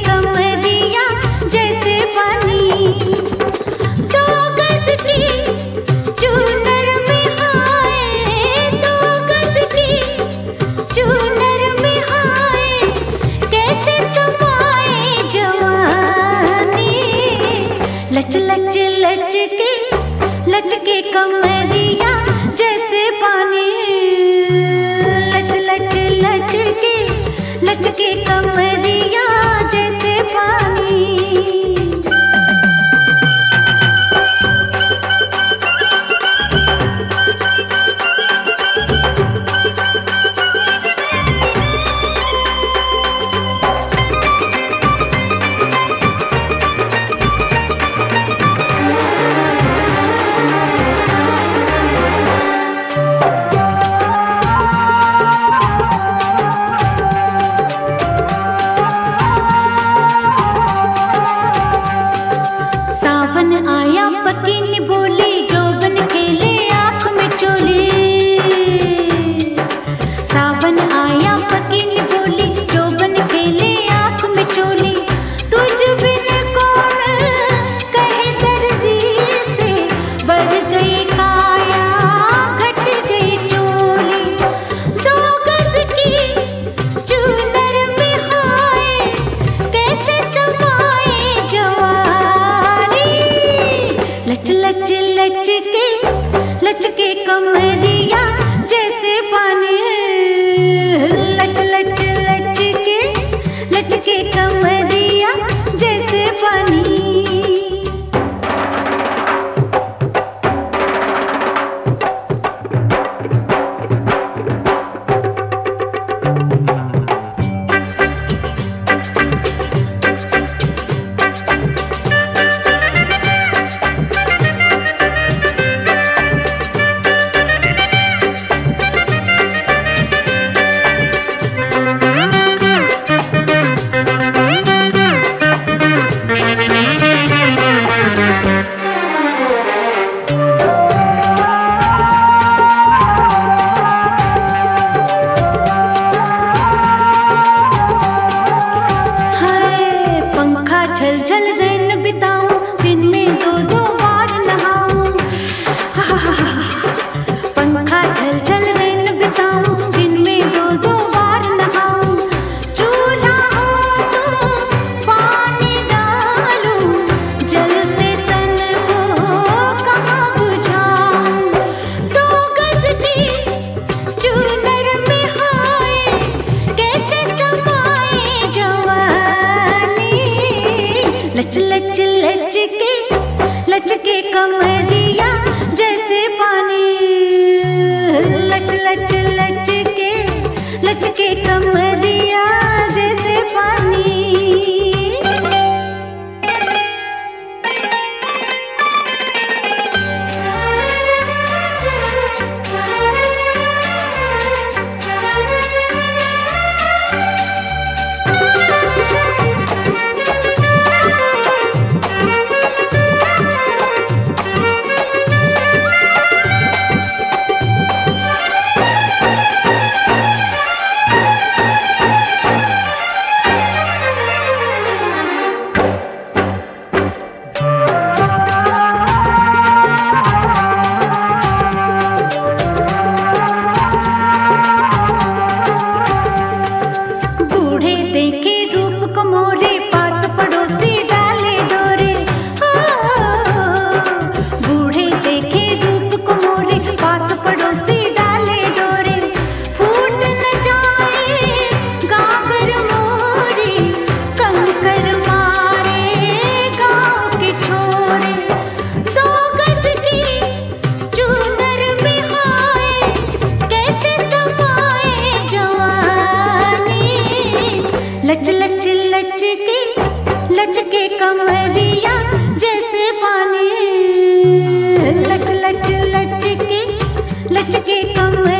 कमरिया जैसे पानी। 2 गज की चूनर में हाय, 2 गज की चूनर में हाय, कैसे समाए जवानी। लच लच लच के कमरिया जैसे पानी। लच लच के कमरिया जैसे पानी। आया पकीनी बोली, जोबन खेले आँख में चोली। सावन आया पकीनी बोली, जोबन खेले आँख में चोली। तुझ बिन कौन कहे दर्जी से, बढ़ गई काया घट गई चोली। 2 गज की चूनर में हाय, कैसे समाए जवानी। लच के कमरिया जैसे पानी। लच के कमरिया जैसे पानी। झल रैन बिताऊं, दिन में 2 बार नहाऊं। पंखा झल रैन बिताऊं, दिन में 2 बार नहाऊं। चूल्हा हो तो पानी डालूं, जलते तन को कहाँ बुझाऊं। 2 गज की चूनर में हाय, कैसे समाए जवानी। लच के कमरिया जैसे पानी। लच के कमरिया जैसे पानी। लच के कमरिया जैसे पानी। लच के कमरिया